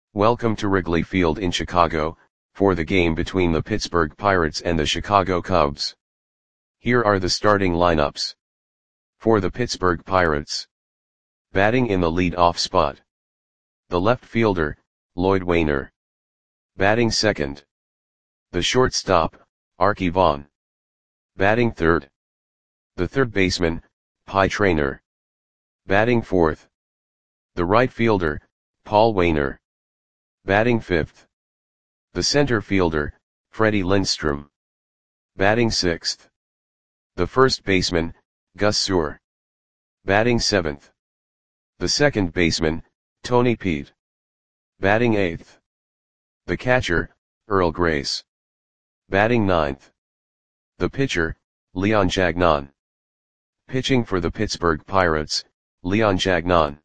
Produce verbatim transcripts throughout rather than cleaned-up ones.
Welcome to Wrigley Field in Chicago, for the game between the Pittsburgh Pirates and the Chicago Cubs. Here are the starting lineups. For the Pittsburgh Pirates. Batting in the lead-off spot. The left fielder, Lloyd Waner. Batting second. The shortstop, Arky Vaughan. Batting third. The third baseman, Pie Traynor. Batting fourth. The right fielder, Paul Waner. Batting fifth. The center fielder, Freddie Lindstrom. Batting sixth. The first baseman, Gus Sewell. Batting seventh. The second baseman, Tony Peet. Batting eighth. The catcher, Earl Grace. Batting ninth. The pitcher, Leon Jagnon. Pitching for the Pittsburgh Pirates, Leon Jagnon.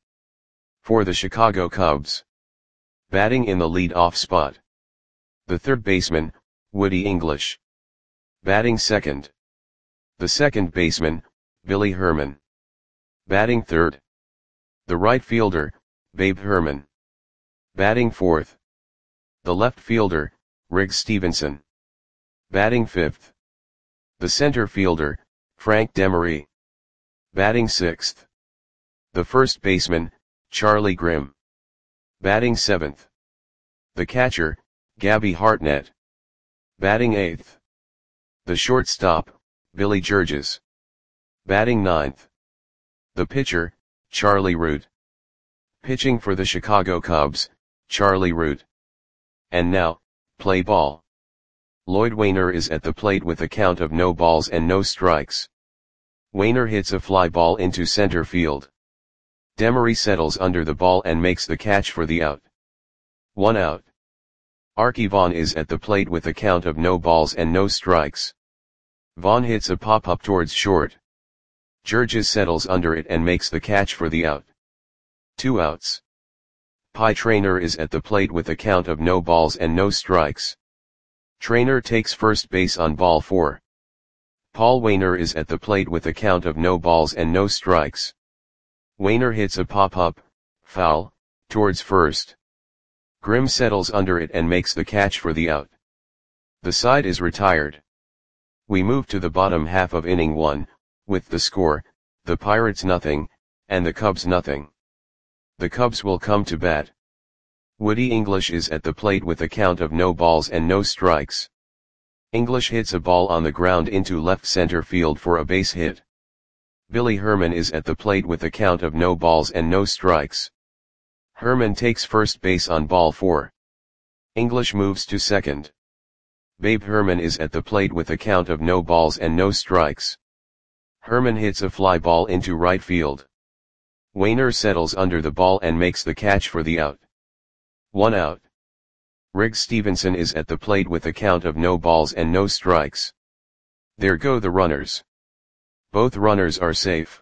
For the Chicago Cubs. Batting in the lead-off spot. The third baseman, Woody English. Batting second. The second baseman, Billy Herman. Batting third. The right fielder, Babe Herman. Batting fourth. The left fielder, Riggs Stephenson. Batting fifth. The center fielder, Frank Demery. Batting sixth. The first baseman, Charlie Grimm. Batting seventh. The catcher, Gabby Hartnett. Batting eighth. The shortstop, Billy Georges. Batting ninth. The pitcher, Charlie Root. Pitching for the Chicago Cubs, Charlie Root. And now, play ball. Lloyd Waner is at the plate with a count of no balls and no strikes. Waner hits a fly ball into center field. Demery settles under the ball and makes the catch for the out. One out. Arky Vaughan is at the plate with a count of no balls and no strikes. Vaughan hits a pop-up towards short. Georges settles under it and makes the catch for the out. Two outs. Pie Traynor is at the plate with a count of no balls and no strikes. Traynor takes first base on ball four. Paul Waner is at the plate with a count of no balls and no strikes. Waner hits a pop-up, foul, towards first. Grimm settles under it and makes the catch for the out. The side is retired. We move to the bottom half of inning one, with the score, the Pirates nothing, and the Cubs nothing. The Cubs will come to bat. Woody English is at the plate with a count of no balls and no strikes. English hits a ball on the ground into left center field for a base hit. Billy Herman is at the plate with a count of no balls and no strikes. Herman takes first base on ball four. English moves to second. Babe Herman is at the plate with a count of no balls and no strikes. Herman hits a fly ball into right field. Waner settles under the ball and makes the catch for the out. One out. Riggs Stephenson is at the plate with a count of no balls and no strikes. There go the runners. Both runners are safe.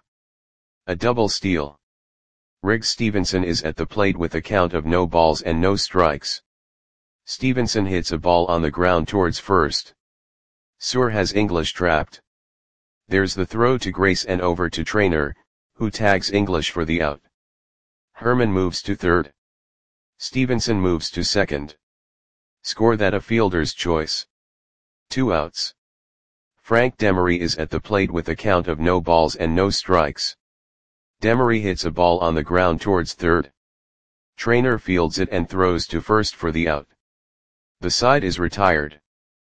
A double steal. Riggs Stephenson is at the plate with a count of no balls and no strikes. Stephenson hits a ball on the ground towards first. Sewell has English trapped. There's the throw to Grace and over to Traynor, who tags English for the out. Herman moves to third. Stephenson moves to second. Score that a fielder's choice. Two outs. Frank Demery is at the plate with a count of no balls and no strikes. Demery hits a ball on the ground towards third. Traynor fields it and throws to first for the out. The side is retired.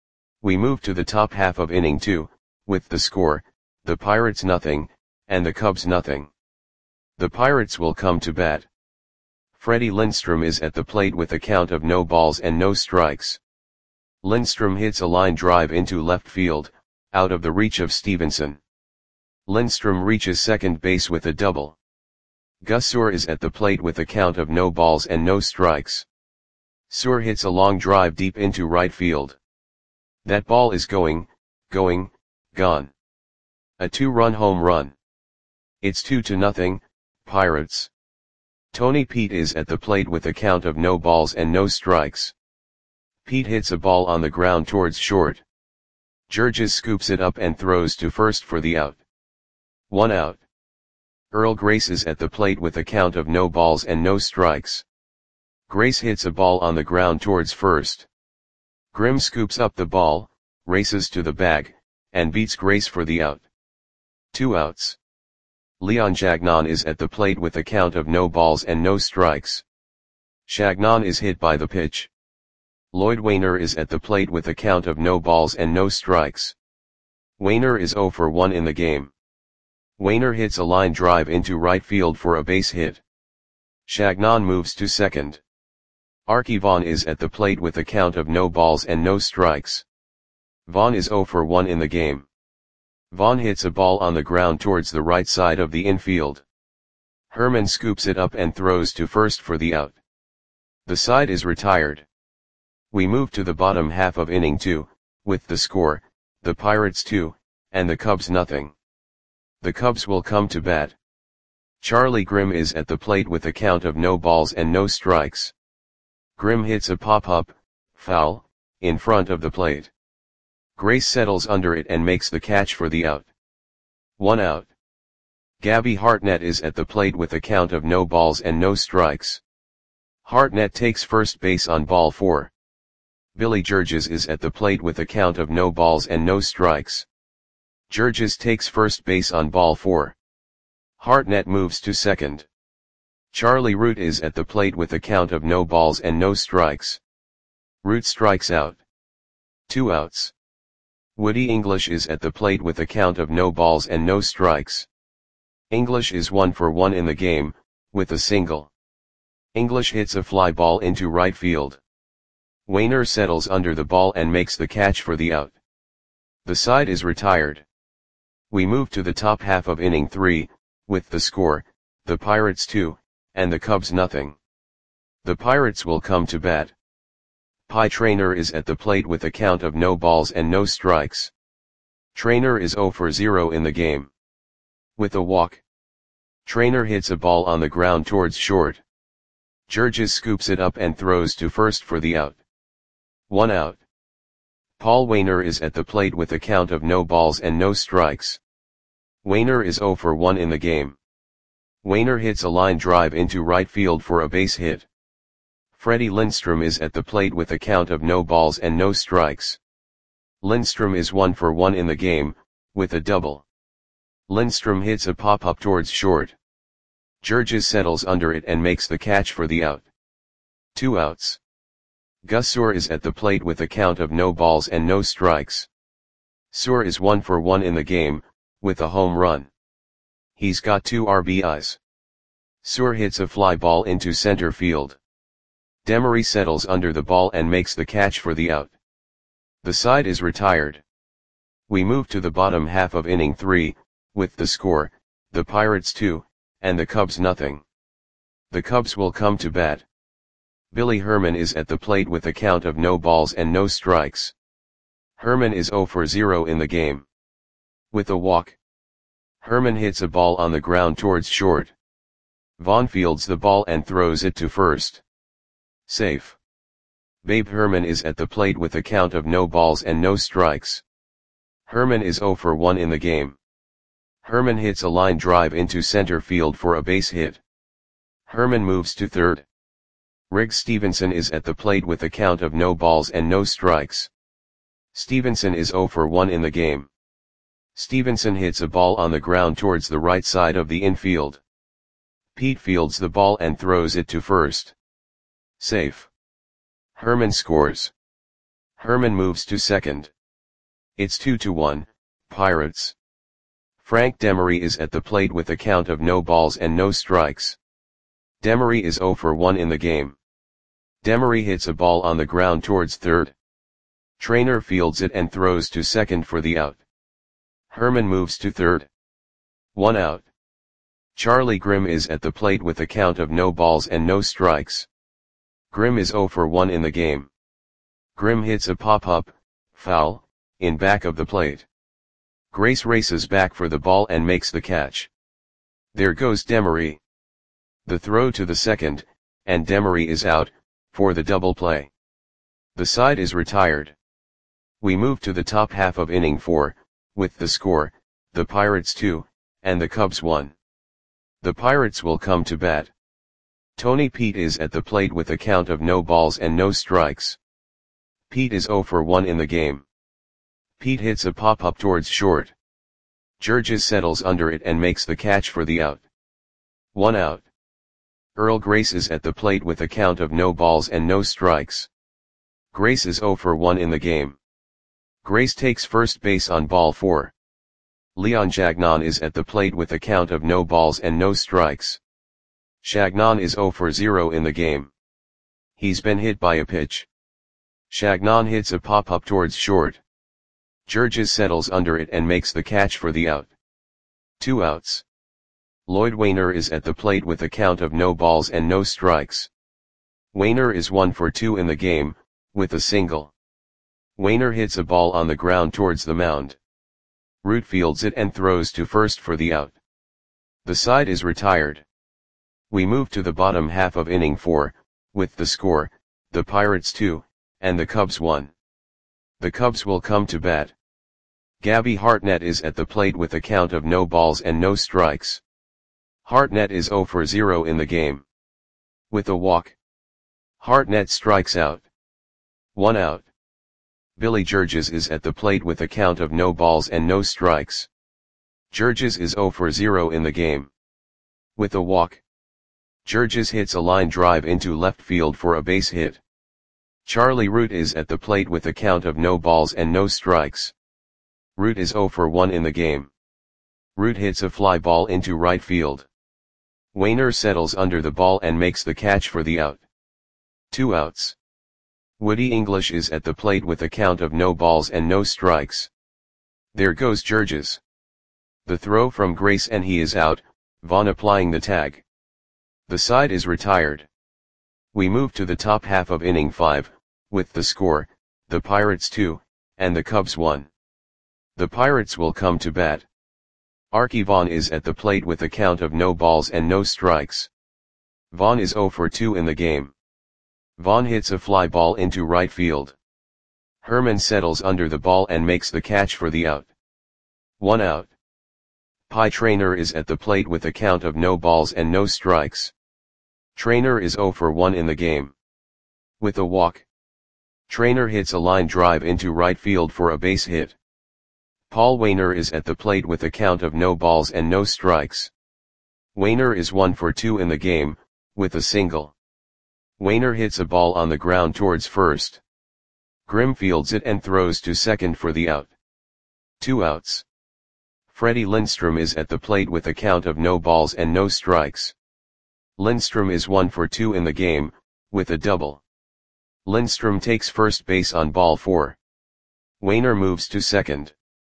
We move to the top half of inning two, with the score, the Pirates nothing, and the Cubs nothing. The Pirates will come to bat. Freddie Lindstrom is at the plate with a count of no balls and no strikes. Lindstrom hits a line drive into left field, out of the reach of Stephenson. Lindstrom reaches second base with a double. Gus Sewell is at the plate with a count of no balls and no strikes. Sewell hits a long drive deep into right field. That ball is going, going, gone. A two-run home run. It's two to nothing, Pirates. Tony Peet is at the plate with a count of no balls and no strikes. Peet hits a ball on the ground towards short. Georges scoops it up and throws to first for the out. One out. Earl Grace is at the plate with a count of no balls and no strikes. Grace hits a ball on the ground towards first. Grim scoops up the ball, races to the bag, and beats Grace for the out. Two outs. Leon Jagnon is at the plate with a count of no balls and no strikes. Jagnon is hit by the pitch. Lloyd Wainer is at the plate with a count of no balls and no strikes. Wainer is oh for one in the game. Wainer hits a line drive into right field for a base hit. Jagnon moves to second. Archie Vaughn is at the plate with a count of no balls and no strikes. Vaughn is oh for one in the game. Vaughn hits a ball on the ground towards the right side of the infield. Herman scoops it up and throws to first for the out. The side is retired. We move to the bottom half of inning two, with the score, the Pirates two, and the Cubs nothing. The Cubs will come to bat. Charlie Grimm is at the plate with a count of no balls and no strikes. Grimm hits a pop-up, foul, in front of the plate. Grace settles under it and makes the catch for the out. One out. Gabby Hartnett is at the plate with a count of no balls and no strikes. Hartnett takes first base on ball four. Billy Georges is at the plate with a count of no balls and no strikes. Georges takes first base on ball four. Hartnett moves to second. Charlie Root is at the plate with a count of no balls and no strikes. Root strikes out. Two outs. Woody English is at the plate with a count of no balls and no strikes. English is one for one in the game, with a single. English hits a fly ball into right field. Wainer settles under the ball and makes the catch for the out. The side is retired. We move to the top half of inning three, with the score, the Pirates two, and the Cubs nothing. The Pirates will come to bat. Pie Traynor is at the plate with a count of no balls and no strikes. Traynor is oh for zero in the game. With a walk. Traynor hits a ball on the ground towards short. Georges scoops it up and throws to first for the out. One out. Paul Wainer is at the plate with a count of no balls and no strikes. Wainer is oh for one in the game. Wainer hits a line drive into right field for a base hit. Freddie Lindstrom is at the plate with a count of no balls and no strikes. Lindstrom is one for one in the game, with a double. Lindstrom hits a pop-up towards short. Georges settles under it and makes the catch for the out. Two outs. Gus Soar is at the plate with a count of no balls and no strikes. Soar is one for one in the game, with a home run. He's got two R B Is. Soar hits a fly ball into center field. Demery settles under the ball and makes the catch for the out. The side is retired. We move to the bottom half of inning three, with the score, the Pirates two, and the Cubs nothing. The Cubs will come to bat. Billy Herman is at the plate with a count of no balls and no strikes. Herman is oh for zero in the game. With a walk. Herman hits a ball on the ground towards short. Vaughn fields the ball and throws it to first. Safe. Babe Herman is at the plate with a count of no balls and no strikes. Herman is oh for one in the game. Herman hits a line drive into center field for a base hit. Herman moves to third. Riggs Stevenson is at the plate with a count of no balls and no strikes. Stevenson is oh for one in the game. Stevenson hits a ball on the ground towards the right side of the infield. Pete fields the ball and throws it to first. Safe. Herman scores. Herman moves to second. It's two to one, Pirates. Frank Demery is at the plate with a count of no balls and no strikes. Demery is oh for one in the game. Demery hits a ball on the ground towards third. Traynor fields it and throws to second for the out. Herman moves to third. One out. Charlie Grimm is at the plate with a count of no balls and no strikes. Grimm is oh for one in the game. Grimm hits a pop-up, foul, in back of the plate. Grace races back for the ball and makes the catch. There goes Demery. The throw to the second, and Demery is out, for the double play. The side is retired. We move to the top half of inning four, with the score, the Pirates two, and the Cubs one. The Pirates will come to bat. Tony Pete is at the plate with a count of no balls and no strikes. Pete is zero for one in the game. Pete hits a pop-up towards short. Georges settles under it and makes the catch for the out. One out. Earl Grace is at the plate with a count of no balls and no strikes. Grace is zero for one in the game. Grace takes first base on ball four. Leon Chagnon is at the plate with a count of no balls and no strikes. Chagnon is zero for zero in the game. He's been hit by a pitch. Chagnon hits a pop-up towards short. Georges settles under it and makes the catch for the out. Two outs. Lloyd Wainer is at the plate with a count of no balls and no strikes. Wainer is one for two in the game, with a single. Wainer hits a ball on the ground towards the mound. Root fields it and throws to first for the out. The side is retired. We move to the bottom half of inning four, with the score, the Pirates two, and the Cubs one. The Cubs will come to bat. Gabby Hartnett is at the plate with a count of no balls and no strikes. Hartnett is zero for zero in the game. With a walk. Hartnett strikes out. One out. Billy Georges is at the plate with a count of no balls and no strikes. Georges is zero for zero in the game. With a walk. Georges hits a line drive into left field for a base hit. Charlie Root is at the plate with a count of no balls and no strikes. Root is zero for one in the game. Root hits a fly ball into right field. Wainer settles under the ball and makes the catch for the out. Two outs. Woody English is at the plate with a count of no balls and no strikes. There goes Georges. The throw from Grace and he is out, Vaughn applying the tag. The side is retired. We move to the top half of inning five, with the score, the Pirates two, and the Cubs one. The Pirates will come to bat. Arky Vaughan is at the plate with a count of no balls and no strikes. Vaughan is zero for two in the game. Vaughan hits a fly ball into right field. Herman settles under the ball and makes the catch for the out. One out. Pie Traynor is at the plate with a count of no balls and no strikes. Traynor is zero for one in the game. With a walk. Traynor hits a line drive into right field for a base hit. Paul Wainer is at the plate with a count of no balls and no strikes. Wainer is one for two in the game, with a single. Wainer hits a ball on the ground towards first. Grimm fields it and throws to second for the out. Two outs. Freddie Lindstrom is at the plate with a count of no balls and no strikes. Lindstrom is one for two in the game, with a double. Lindstrom takes first base on ball four. Wainer moves to second.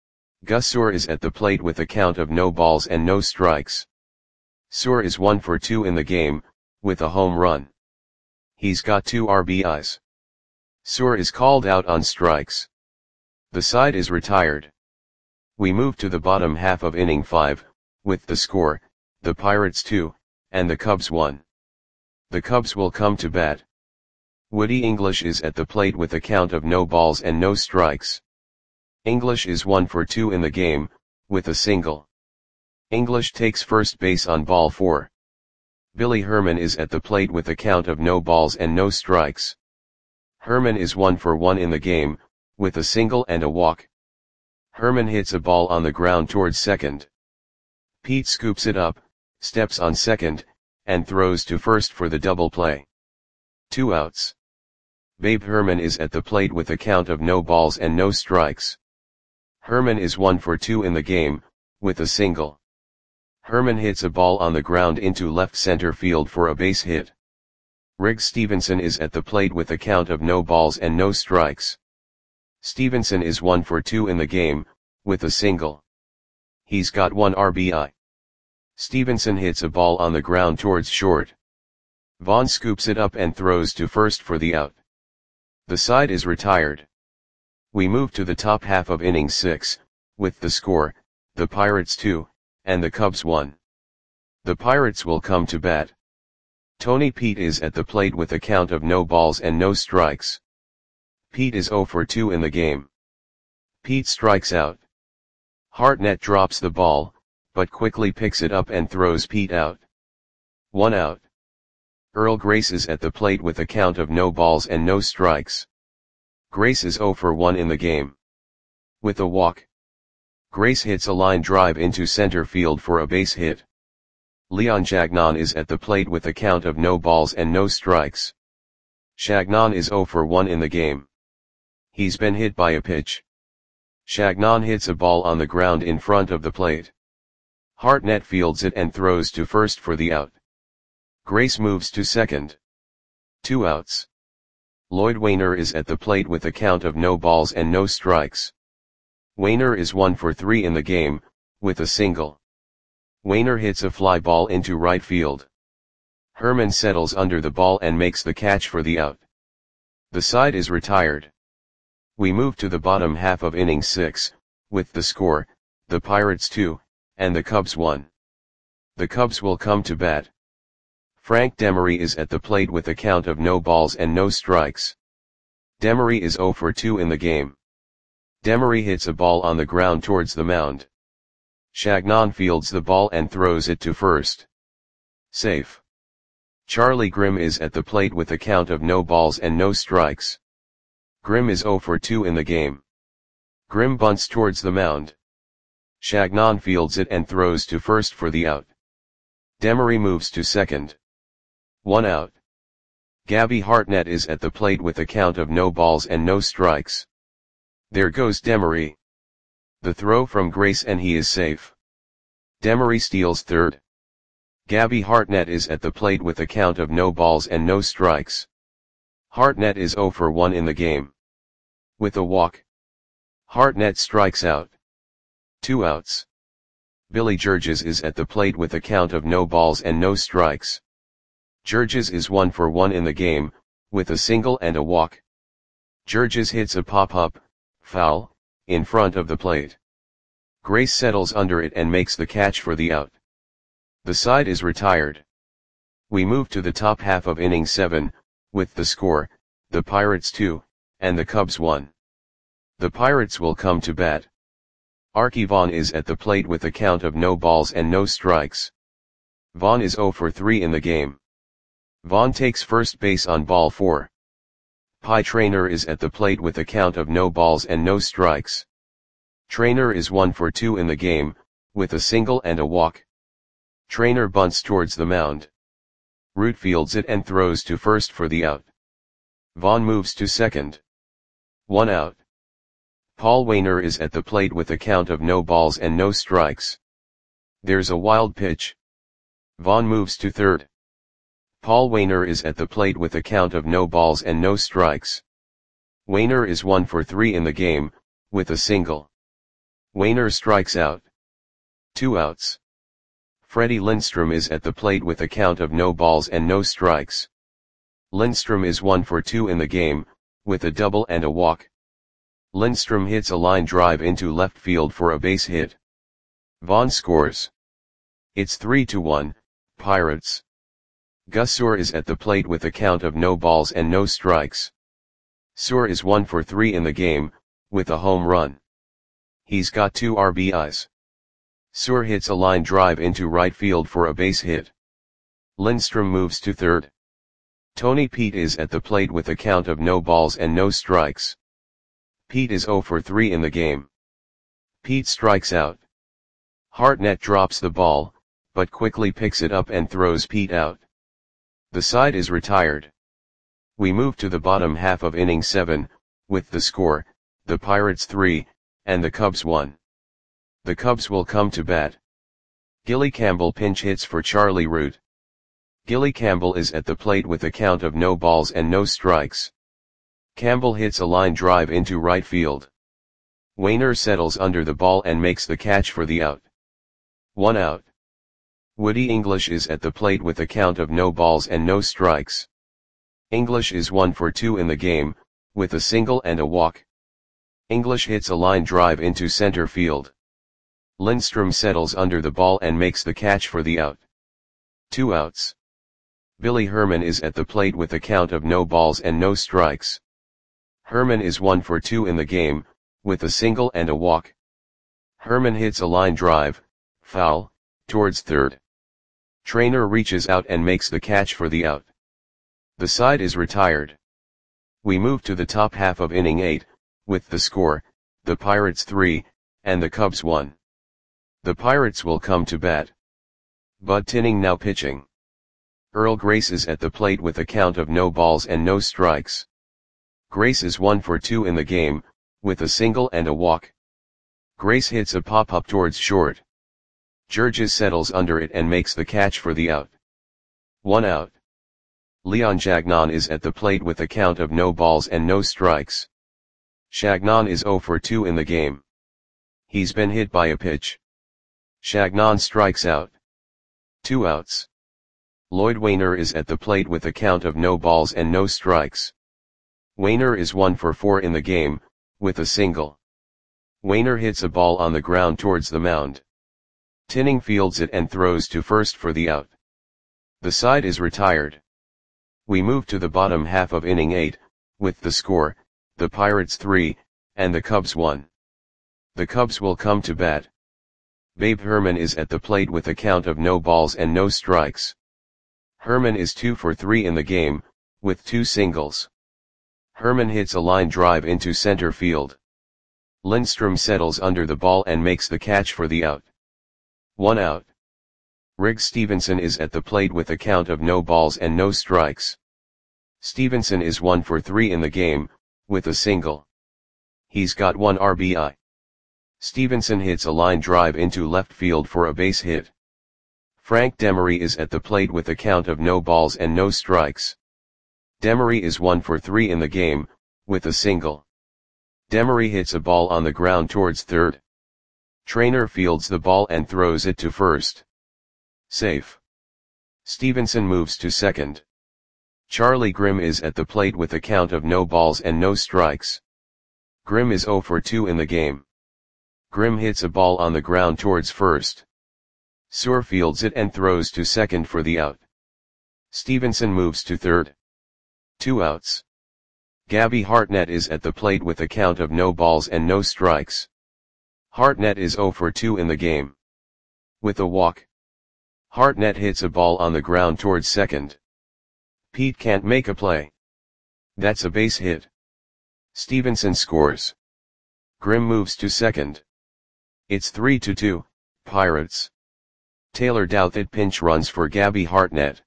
Gus Soar is at the plate with a count of no balls and no strikes. Soar is one for two in the game, with a home run. He's got two R B Is. Soar is called out on strikes. The side is retired. We move to the bottom half of inning five, with the score, the Pirates two, and the Cubs one. The Cubs will come to bat. Woody English is at the plate with a count of no balls and no strikes. English is one for two in the game, with a single. English takes first base on ball four. Billy Herman is at the plate with a count of no balls and no strikes. Herman is one for one in the game, with a single and a walk. Herman hits a ball on the ground towards second. Pete scoops it up, steps on second, and throws to first for the double play. Two outs. Babe Herman is at the plate with a count of no balls and no strikes. Herman is one for two in the game, with a single. Herman hits a ball on the ground into left center field for a base hit. Riggs Stevenson is at the plate with a count of no balls and no strikes. Stevenson is one for two in the game, with a single. He's got one R B I. Stevenson hits a ball on the ground towards short. Vaughn scoops it up and throws to first for the out. The side is retired. We move to the top half of inning six, with the score, the Pirates two, and the Cubs one. The Pirates will come to bat. Tony Pete is at the plate with a count of no balls and no strikes. Pete is zero for two in the game. Pete strikes out. Hartnett drops the ball, but quickly picks it up and throws Pete out. One out. Earl Grace is at the plate with a count of no balls and no strikes. Grace is zero for one in the game. With a walk, Grace hits a line drive into center field for a base hit. Leon Chagnon is at the plate with a count of no balls and no strikes. Chagnon is zero for one in the game. He's been hit by a pitch. Chagnon hits a ball on the ground in front of the plate. Hartnett fields it and throws to first for the out. Grace moves to second. Two outs. Lloyd Wainer is at the plate with a count of no balls and no strikes. Wainer is one for three in the game, with a single. Wainer hits a fly ball into right field. Herman settles under the ball and makes the catch for the out. The side is retired. We move to the bottom half of inning six, with the score, the Pirates two, and the Cubs one. The Cubs will come to bat. Frank Demery is at the plate with a count of no balls and no strikes. Demery is zero for two in the game. Demery hits a ball on the ground towards the mound. Chagnon fields the ball and throws it to first. Safe. Charlie Grimm is at the plate with a count of no balls and no strikes. Grimm is zero for two in the game. Grimm bunts towards the mound. Chagnon fields it and throws to first for the out. Demery moves to second. One out. Gabby Hartnett is at the plate with a count of no balls and no strikes. There goes Demery. The throw from Grace and he is safe. Demery steals third. Gabby Hartnett is at the plate with a count of no balls and no strikes. Hartnett is zero for one in the game. With a walk, Hartnett strikes out. Two outs. Billy Georges is at the plate with a count of no balls and no strikes. Georges is one for one in the game, with a single and a walk. Georges hits a pop-up, foul, in front of the plate. Grace settles under it and makes the catch for the out. The side is retired. We move to the top half of inning seven, with the score, the Pirates two, and the Cubs one. The Pirates will come to bat. Archie Vaughn is at the plate with a count of no balls and no strikes. Vaughn is zero for three in the game. Vaughn takes first base on ball four. Pie Traynor is at the plate with a count of no balls and no strikes. Traynor is one for two in the game, with a single and a walk. Traynor bunts towards the mound. Root fields it and throws to first for the out. Vaughn moves to second. One out. Paul Wainer is at the plate with a count of no balls and no strikes. There's a wild pitch. Vaughn moves to third. Paul Wainer is at the plate with a count of no balls and no strikes. Wainer is one for three in the game, with a single. Wainer strikes out. Two outs. Freddie Lindstrom is at the plate with a count of no balls and no strikes. Lindstrom is one for two in the game, with a double and a walk. Lindstrom hits a line drive into left field for a base hit. Vaughn scores. It's three to one, Pirates. Gus Suhr is at the plate with a count of no balls and no strikes. Suhr is one for three in the game, with a home run. He's got two R B Is. Suhr hits a line drive into right field for a base hit. Lindstrom moves to third. Tony Pete is at the plate with a count of no balls and no strikes. Pete is zero for three in the game. Pete strikes out. Hartnett drops the ball, but quickly picks it up and throws Pete out. The side is retired. We move to the bottom half of inning seven, with the score, the Pirates three, and the Cubs one. The Cubs will come to bat. Gilly Campbell pinch hits for Charlie Root. Gilly Campbell is at the plate with a count of no balls and no strikes. Campbell hits a line drive into right field. Wainer settles under the ball and makes the catch for the out. One out. Woody English is at the plate with a count of no balls and no strikes. English is one for two in the game, with a single and a walk. English hits a line drive into center field. Lindstrom settles under the ball and makes the catch for the out. Two outs. Billy Herman is at the plate with a count of no balls and no strikes. Herman is one for two in the game, with a single and a walk. Herman hits a line drive, foul, towards third. Traynor reaches out and makes the catch for the out. The side is retired. We move to the top half of inning eight, with the score, the Pirates three, and the Cubs one. The Pirates will come to bat. Bud Tinning now pitching. Earl Grace is at the plate with a count of no balls and no strikes. Grace is one for two in the game, with a single and a walk. Grace hits a pop-up towards short. Georges settles under it and makes the catch for the out. One out. Leon Chagnon is at the plate with a count of no balls and no strikes. Chagnon is zero for two in the game. He's been hit by a pitch. Chagnon strikes out. Two outs. Lloyd Wainer is at the plate with a count of no balls and no strikes. Wainer is one for four in the game, with a single. Wainer hits a ball on the ground towards the mound. Tinning fields it and throws to first for the out. The side is retired. We move to the bottom half of inning eight, with the score, the Pirates three, and the Cubs one. The Cubs will come to bat. Babe Herman is at the plate with a count of no balls and no strikes. Herman is two for three in the game, with two singles. Herman hits a line drive into center field. Lindstrom settles under the ball and makes the catch for the out. One out. Riggs Stevenson is at the plate with a count of no balls and no strikes. Stevenson is one for three in the game, with a single. He's got one R B I. Stevenson hits a line drive into left field for a base hit. Frank Demery is at the plate with a count of no balls and no strikes. Demery is one for three in the game, with a single. Demery hits a ball on the ground towards third. Trainer fields the ball and throws it to first. Safe. Stevenson moves to second. Charlie Grimm is at the plate with a count of no balls and no strikes. Grimm is zero for two in the game. Grimm hits a ball on the ground towards first. Suhr fields it and throws to second for the out. Stevenson moves to third. Two outs. Gabby Hartnett is at the plate with a count of no balls and no strikes. Hartnett is zero for two in the game. With a walk. Hartnett hits a ball on the ground towards second. Pete can't make a play. That's a base hit. Stevenson scores. Grimm moves to second. It's three to two, Pirates. Taylor Douthit pinch runs for Gabby Hartnett.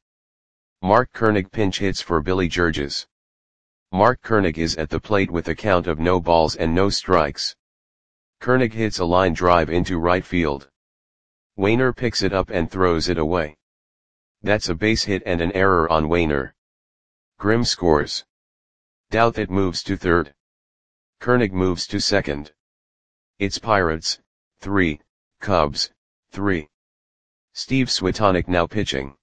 Mark Koenig pinch hits for Billy Georges. Mark Koenig is at the plate with a count of no balls and no strikes. Koenig hits a line drive into right field. Wainer picks it up and throws it away. That's a base hit and an error on Wainer. Grimm scores. Douthit moves to third. Koenig moves to second. It's Pirates, three, Cubs, three. Steve Switonic now pitching.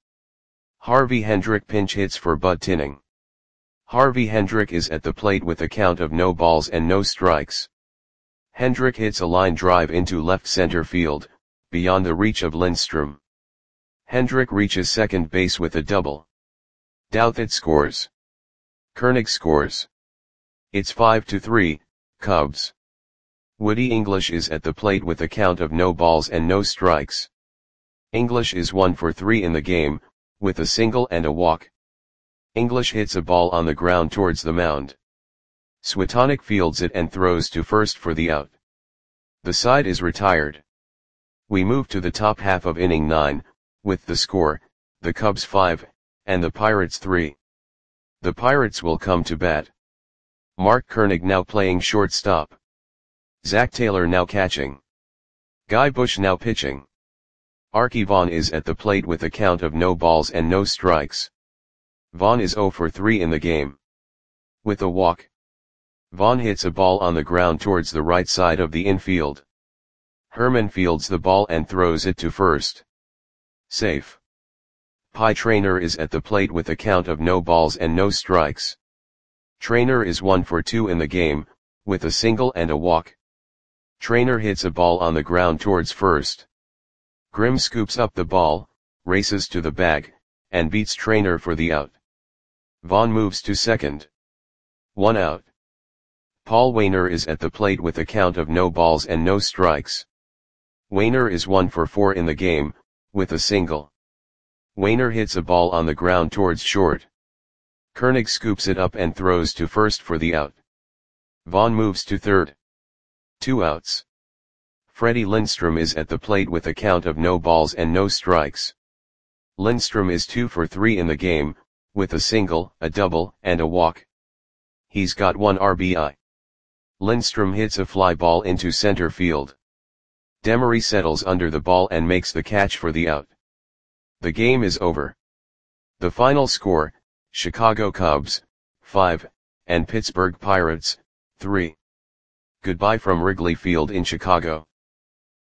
Harvey Hendrick pinch hits for Bud Tinning. Harvey Hendrick is at the plate with a count of no balls and no strikes. Hendrick hits a line drive into left center field, beyond the reach of Lindstrom. Hendrick reaches second base with a double. Douthit scores. Koenig scores. It's five to three, Cubs. Woody English is at the plate with a count of no balls and no strikes. English is one for three in the game, with a single and a walk. English hits a ball on the ground towards the mound. Switonic fields it and throws to first for the out. The side is retired. We move to the top half of inning nine, with the score, the Cubs five, and the Pirates three. The Pirates will come to bat. Mark Koenig now playing shortstop. Zach Taylor now catching. Guy Bush now pitching. Archie Vaughn is at the plate with a count of no balls and no strikes. Vaughn is zero for three in the game. With a walk. Vaughn hits a ball on the ground towards the right side of the infield. Herman fields the ball and throws it to first. Safe. Pie Traynor is at the plate with a count of no balls and no strikes. Traynor is one for two in the game, with a single and a walk. Traynor hits a ball on the ground towards first. Grimm scoops up the ball, races to the bag, and beats Traynor for the out. Vaughn moves to second. One out. Paul Wainer is at the plate with a count of no balls and no strikes. Wainer is one for four in the game, with a single. Wainer hits a ball on the ground towards short. Koenig scoops it up and throws to first for the out. Vaughn moves to third. Two outs. Freddie Lindstrom is at the plate with a count of no balls and no strikes. Lindstrom is two for three in the game, with a single, a double, and a walk. He's got one R B I. Lindstrom hits a fly ball into center field. Demery settles under the ball and makes the catch for the out. The game is over. The final score, Chicago Cubs, five, and Pittsburgh Pirates, three. Goodbye from Wrigley Field in Chicago.